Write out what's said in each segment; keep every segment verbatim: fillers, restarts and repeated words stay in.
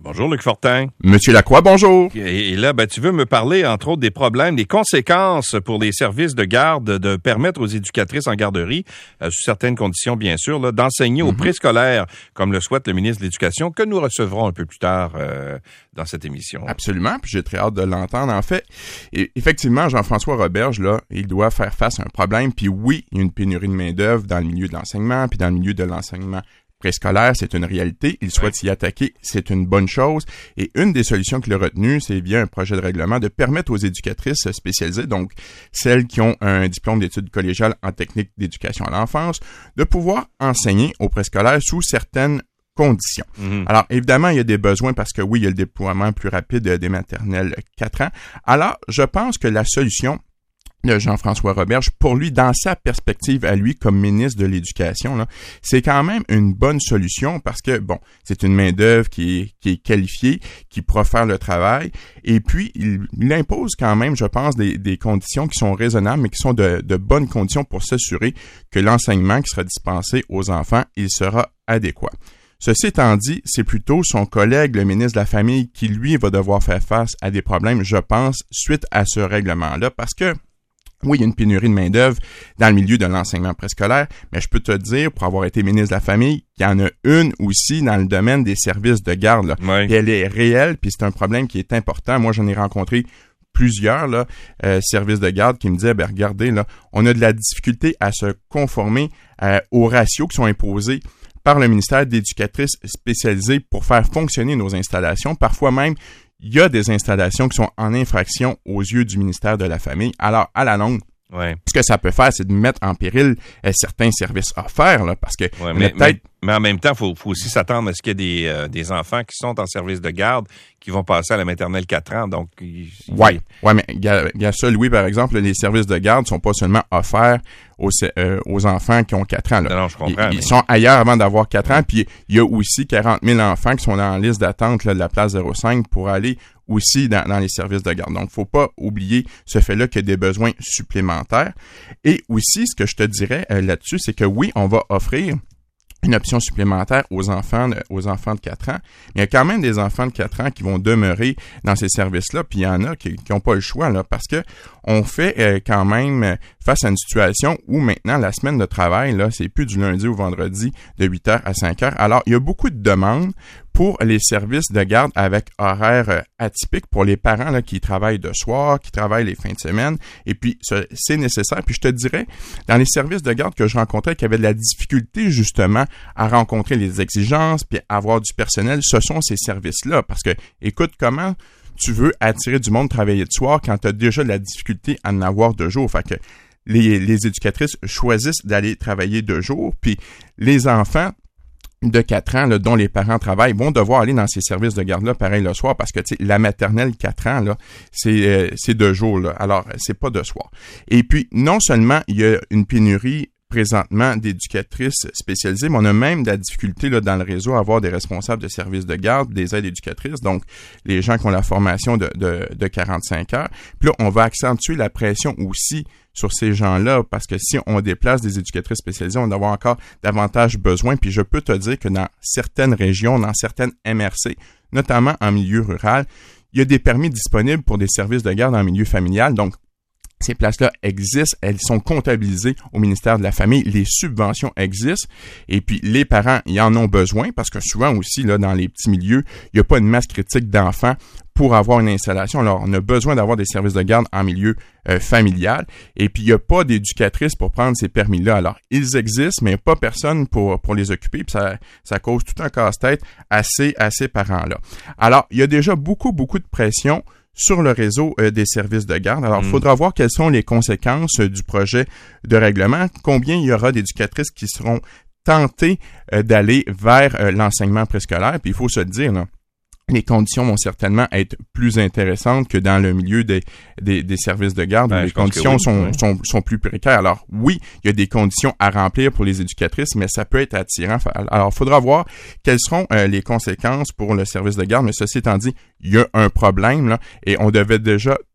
Bonjour Luc Fortin. Monsieur Lacroix, bonjour. Et, et là, ben, tu veux me parler, entre autres, des problèmes, des conséquences pour les services de garde de permettre aux éducatrices en garderie, euh, sous certaines conditions bien sûr, là, d'enseigner mm-hmm. aux préscolaires, comme le souhaite le ministre de l'Éducation, que nous recevrons un peu plus tard euh, dans cette émission. Absolument, puis j'ai très hâte de l'entendre. En fait, et, effectivement, Jean-François Roberge, là, il doit faire face à un problème, puis oui, il y a une pénurie de main-d'œuvre dans le milieu de l'enseignement, puis dans le milieu de l'enseignement préscolaire, c'est une réalité. Il souhaite s'y attaquer, c'est une bonne chose. Et une des solutions qu'il a retenues, c'est via un projet de règlement de permettre aux éducatrices spécialisées, donc celles qui ont un diplôme d'études collégiales en technique d'éducation à l'enfance, de pouvoir enseigner aux préscolaires sous certaines conditions. Mm-hmm. Alors, évidemment, il y a des besoins parce que oui, il y a le déploiement plus rapide des maternelles quatre ans. Alors, je pense que la solution de Jean-François Roberge, pour lui, dans sa perspective à lui comme ministre de l'Éducation, là, c'est quand même une bonne solution parce que, bon, c'est une main-d'œuvre qui est, qui est qualifiée, qui pourra faire le travail, et puis il, il impose quand même, je pense, des, des conditions qui sont raisonnables, mais qui sont de, de bonnes conditions pour s'assurer que l'enseignement qui sera dispensé aux enfants, il sera adéquat. Ceci étant dit, c'est plutôt son collègue, le ministre de la Famille, qui, lui, va devoir faire face à des problèmes, je pense, suite à ce règlement-là, parce que oui, il y a une pénurie de main-d'œuvre dans le milieu de l'enseignement préscolaire, mais je peux te dire, pour avoir été ministre de la Famille, qu'il y en a une aussi dans le domaine des services de garde. Là. Oui. Et elle est réelle, puis c'est un problème qui est important. Moi, j'en ai rencontré plusieurs là, euh, services de garde qui me disaient, ben regardez, là, on a de la difficulté à se conformer euh, aux ratios qui sont imposés par le ministère d'éducatrices spécialisées pour faire fonctionner nos installations. Parfois même, il y a des installations qui sont en infraction aux yeux du ministère de la Famille. Alors, à la longue, ouais. ce que ça peut faire, c'est de mettre en péril euh, certains services offerts, là, parce que ouais, mais, peut-être... Mais, mais en même temps, il faut, faut aussi s'attendre à ce qu'il y ait des, euh, des enfants qui sont en service de garde qui vont passer à la maternelle quatre ans. Donc, il... Oui, ouais, mais il y a, y a ça, Louis, par exemple, les services de garde sont pas seulement offerts aux, euh, aux enfants qui ont quatre ans. Là. Non, non, je comprends. Ils, mais... ils sont ailleurs avant d'avoir quatre ans, puis il y a aussi quarante mille enfants qui sont dans la liste d'attente là, de la place zéro cinq pour aller aussi dans, dans les services de garde. Donc, faut pas oublier ce fait-là qu'il y a des besoins supplémentaires. Et aussi, ce que je te dirais euh, là-dessus, c'est que oui, on va offrir une option supplémentaire aux enfants de, aux enfants de quatre ans. Mais il y a quand même des enfants de quatre ans qui vont demeurer dans ces services-là, puis il y en a qui n'ont pas le choix, là, parce que on fait euh, quand même face à une situation où maintenant, la semaine de travail, là, c'est plus du lundi au vendredi de huit heures à cinq heures. Alors, il y a beaucoup de demandes pour les services de garde avec horaire euh, atypique pour les parents là, qui travaillent de soir, qui travaillent les fins de semaine. Et puis, ce, c'est nécessaire. Puis, je te dirais, dans les services de garde que je rencontrais qui avaient de la difficulté, justement, à rencontrer les exigences puis avoir du personnel, ce sont ces services-là. Parce que, écoute, comment tu veux attirer du monde travailler de soir quand tu as déjà de la difficulté à en avoir de jour? Fait que les, les éducatrices choisissent d'aller travailler de jour, puis les enfants de quatre ans, là, dont les parents travaillent, vont devoir aller dans ces services de garde-là, pareil, le soir, parce que, tu sais, la maternelle quatre ans, là, c'est, euh, c'est de jour, là. Alors, c'est pas de soir. Et puis, non seulement il y a une pénurie présentement d'éducatrices spécialisées, mais on a même de la difficulté là, dans le réseau à avoir des responsables de services de garde, des aides éducatrices, donc les gens qui ont la formation de, de, de quarante-cinq heures. Puis là, on va accentuer la pression aussi sur ces gens-là, parce que si on déplace des éducatrices spécialisées, on va avoir encore davantage besoin. Puis je peux te dire que dans certaines régions, dans certaines M R C, notamment en milieu rural, il y a des permis disponibles pour des services de garde en milieu familial. Donc, ces places-là existent, elles sont comptabilisées au ministère de la Famille, les subventions existent, et puis les parents, ils en ont besoin, parce que souvent aussi, là, dans les petits milieux, il n'y a pas une masse critique d'enfants pour avoir une installation. Alors, on a besoin d'avoir des services de garde en milieu euh, familial, et puis il n'y a pas d'éducatrice pour prendre ces permis-là. Alors, ils existent, mais pas personne pour pour les occuper, puis ça, ça cause tout un casse-tête à ces, à ces parents-là. Alors, il y a déjà beaucoup, beaucoup de pression sur le réseau euh, des services de garde. Alors, il mmh. faudra voir quelles sont les conséquences euh, du projet de règlement, combien il y aura d'éducatrices qui seront tentées euh, d'aller vers euh, l'enseignement préscolaire. Puis, il faut se le dire, là, les conditions vont certainement être plus intéressantes que dans le milieu des, des, des services de garde, ben, où les conditions oui, sont, oui. sont, sont plus précaires. Alors, oui, il y a des conditions à remplir pour les éducatrices, mais ça peut être attirant. Alors, il faudra voir quelles seront euh, les conséquences pour le service de garde, mais ceci étant dit, il y a un problème, là, et on devait déjà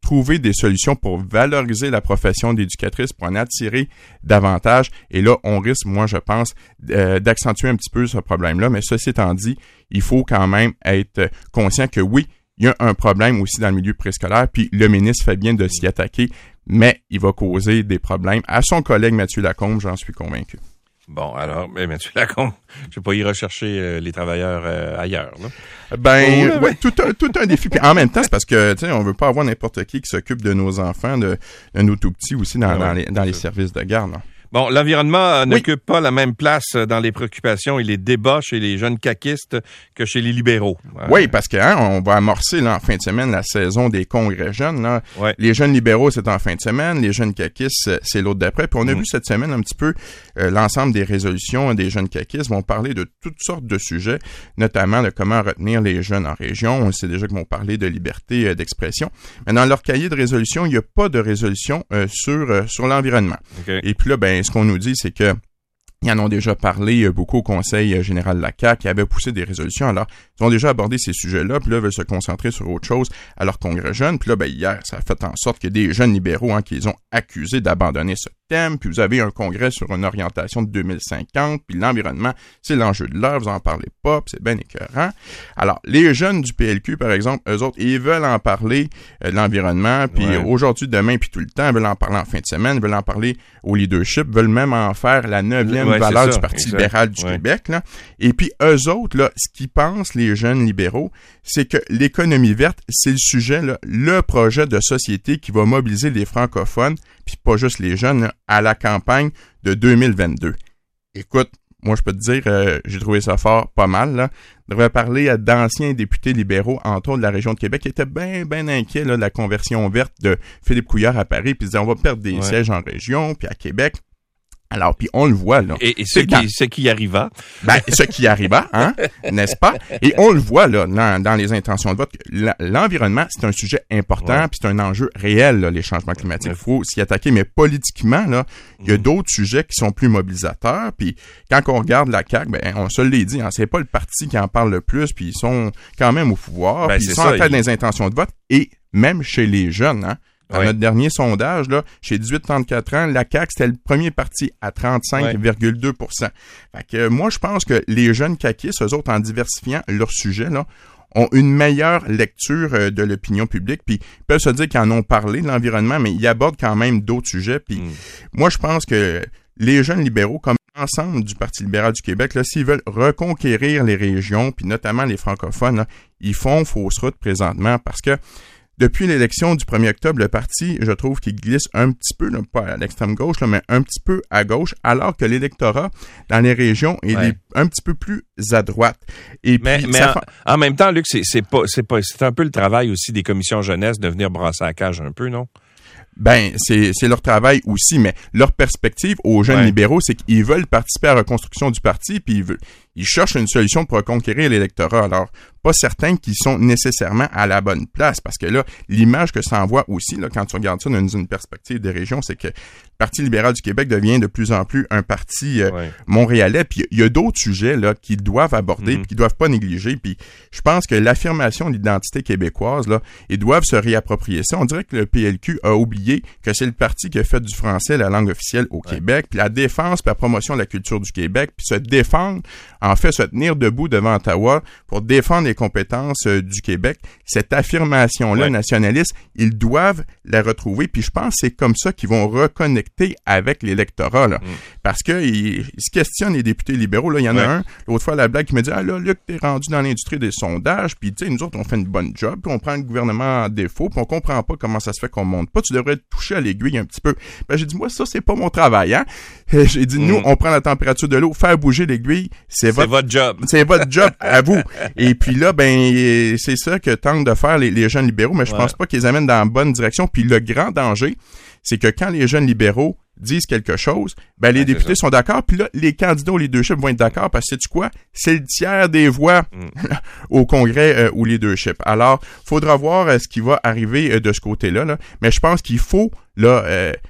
trouver des solutions pour valoriser la profession d'éducatrice, pour en attirer davantage. Et là, on risque, moi, je pense, euh, d'accentuer un petit peu ce problème-là. Mais ceci étant dit, il faut quand même être conscient que oui, il y a un problème aussi dans le milieu préscolaire, puis le ministre fait bien de s'y attaquer, mais il va causer des problèmes à son collègue Mathieu Lacombe, j'en suis convaincu. Bon, alors, mais Mathieu Lacombe, je vais pas y rechercher euh, les travailleurs euh, ailleurs, là. Ben, oh, ouais, tout un, tout un défi. Puis en même temps, c'est parce que, tu sais, on veut pas avoir n'importe qui qui s'occupe de nos enfants, de, de nos tout-petits aussi dans, ouais, dans les, dans les services de garde, là. Bon, l'environnement oui. n'occupe pas la même place dans les préoccupations et les débats chez les jeunes caquistes que chez les libéraux. Oui, parce que hein, on va amorcer là, en fin de semaine la saison des congrès jeunes. Là. Ouais. Les jeunes libéraux, c'est en fin de semaine. Les jeunes caquistes, c'est l'autre d'après. Puis on a mmh. vu cette semaine un petit peu euh, l'ensemble des résolutions des jeunes caquistes vont parler de toutes sortes de sujets, notamment de comment retenir les jeunes en région. On sait déjà qu'ils vont parler de liberté euh, d'expression. Mais dans leur cahier de résolution, il n'y a pas de résolution euh, sur, euh, sur l'environnement. Okay. Et puis là, ben ce qu'on nous dit, c'est que ils en ont déjà parlé beaucoup au Conseil général de la C A Q, qui avait poussé des résolutions. Alors, ils ont déjà abordé ces sujets-là, puis là, ils veulent se concentrer sur autre chose à leur congrès jeune. Puis là, ben, hier, ça a fait en sorte que des jeunes libéraux, hein, qui les ont accusés d'abandonner ce thème. Puis vous avez un congrès sur une orientation de deux mille cinquante, puis l'environnement, c'est l'enjeu de l'heure, vous en parlez pas, puis c'est bien écœurant. Alors, les jeunes du P L Q, par exemple, eux autres, ils veulent en parler euh, de l'environnement, puis ouais. aujourd'hui, demain, puis tout le temps, ils veulent en parler en fin de semaine, ils veulent en parler au leadership, veulent même en faire la neuvième ouais, valeur du Parti exact. libéral du ouais. Québec. Là. Et puis, eux autres, là, ce qu'ils pensent, les jeunes libéraux, c'est que l'économie verte, c'est le sujet, là, le projet de société qui va mobiliser les francophones, puis pas juste les jeunes, là, à la campagne de deux mille vingt-deux. Écoute, moi, je peux te dire, euh, j'ai trouvé ça fort, pas mal, là. Je devrais parler à d'anciens députés libéraux, entre autres de la région de Québec, qui étaient bien, bien inquiets, là, de la conversion verte de Philippe Couillard à Paris, puis ils disaient, on va perdre des ouais. sièges en région, puis à Québec. Alors, puis on le voit, là. Et, et ce, qui, ce qui arriva. Ben, ce qui arriva, hein, n'est-ce pas? Et on le voit, là, dans, dans les intentions de vote. L'environnement, c'est un sujet important, ouais. puis c'est un enjeu réel, là, les changements climatiques. Il faut s'y attaquer, mais politiquement, là, il y a mmh. d'autres sujets qui sont plus mobilisateurs. Puis quand on regarde la C A Q, ben, on se l'est dit, hein, c'est pas le parti qui en parle le plus, puis ils sont quand même au pouvoir, ben, puis ils sont ça, en tête il... des intentions de vote, et même chez les jeunes, hein. Dans oui. notre dernier sondage, là, chez dix-huit à trente-quatre ans, la C A Q, c'était le premier parti à trente-cinq virgule deux pour cent. Fait que euh, moi, je pense que les jeunes caquistes, eux autres, en diversifiant leur sujet, là, ont une meilleure lecture euh, de l'opinion publique, puis ils peuvent se dire qu'ils en ont parlé de l'environnement, mais ils abordent quand même d'autres sujets. Puis mm. moi, je pense que les jeunes libéraux, comme l'ensemble du Parti libéral du Québec, là, s'ils veulent reconquérir les régions, puis notamment les francophones, là, ils font fausse route présentement parce que depuis l'élection du premier octobre, le parti, je trouve qu'il glisse un petit peu, là, pas à l'extrême gauche, là, mais un petit peu à gauche, alors que l'électorat dans les régions est ouais. un petit peu plus à droite. Et mais puis, mais ça en, fa... en même temps, Luc, c'est, c'est pas, c'est pas, c'est un peu le travail aussi des commissions jeunesse de venir brasser la cage un peu, non? Ben, c'est, c'est leur travail aussi, mais leur perspective aux jeunes ouais. libéraux, c'est qu'ils veulent participer à la reconstruction du parti, puis ils, veulent, ils cherchent une solution pour reconquérir l'électorat. Alors, pas certains qu'ils sont nécessairement à la bonne place, parce que là, l'image que ça envoie aussi, là, quand tu regardes ça dans une, une perspective des régions, c'est que le Parti libéral du Québec devient de plus en plus un parti euh, ouais. montréalais, puis il y a d'autres sujets là qu'ils doivent aborder, mm-hmm. puis qu'ils doivent pas négliger, puis je pense que l'affirmation de l'identité québécoise, là, ils doivent se réapproprier ça. On dirait que le P L Q a oublié que c'est le parti qui a fait du français la langue officielle au ouais. Québec, puis la défense, puis la promotion de la culture du Québec, puis se défendre, en fait, se tenir debout devant Ottawa pour défendre les compétences euh, du Québec. Cette affirmation-là ouais. nationaliste, ils doivent la retrouver, puis je pense que c'est comme ça qu'ils vont reconnecter avec l'électorat, là. Mm. Parce que ils, ils se questionnent, les députés libéraux, là. Il y en ouais. a un, l'autre fois, la blague, qui me dit, ah là, Luc, t'es rendu dans l'industrie des sondages, puis tu sais, nous autres, on fait une bonne job, puis on prend le gouvernement en défaut, puis on comprend pas comment ça se fait qu'on monte pas. Tu devrais te toucher à l'aiguille un petit peu. Ben, j'ai dit, moi, ça, c'est pas mon travail, hein. J'ai dit, mm. nous, on prend la température de l'eau, faire bouger l'aiguille, c'est, c'est votre, votre job. C'est votre job, à vous. Et puis là, ben, c'est ça que tentent de faire les, les jeunes libéraux, mais je ouais. pense pas qu'ils les amènent dans la bonne direction. Puis le grand danger, c'est que quand les jeunes libéraux disent quelque chose, ben les ouais, députés sont d'accord, puis là, les candidats au leadership vont être d'accord, parce que sais-tu quoi? C'est le tiers des voix mm. au congrès euh, au leadership. Alors, faudra voir euh, ce qui va arriver euh, de ce côté-là, là. Mais je pense qu'il faut, là, euh,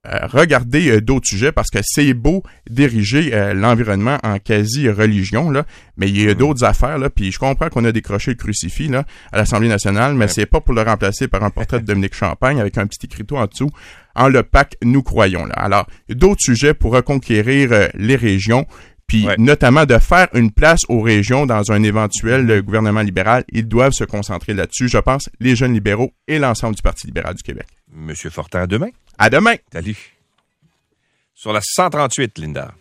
euh, regarder euh, d'autres sujets parce que c'est beau d'ériger euh, l'environnement en quasi-religion, là, mais il y a mmh. d'autres affaires, là, puis je comprends qu'on a décroché le crucifix là, à l'Assemblée nationale, mais ouais. c'est pas pour le remplacer par un portrait de Dominique Champagne avec un petit écriteau en dessous, en le pacte nous croyons. Là. Alors, il y a d'autres sujets pour reconquérir euh, les régions, puis ouais. notamment de faire une place aux régions dans un éventuel euh, gouvernement libéral. Ils doivent se concentrer là-dessus, je pense, les jeunes libéraux et l'ensemble du Parti libéral du Québec. Monsieur Fortin, à demain. À demain. Salut. Sur la cent trente-huit, Linda.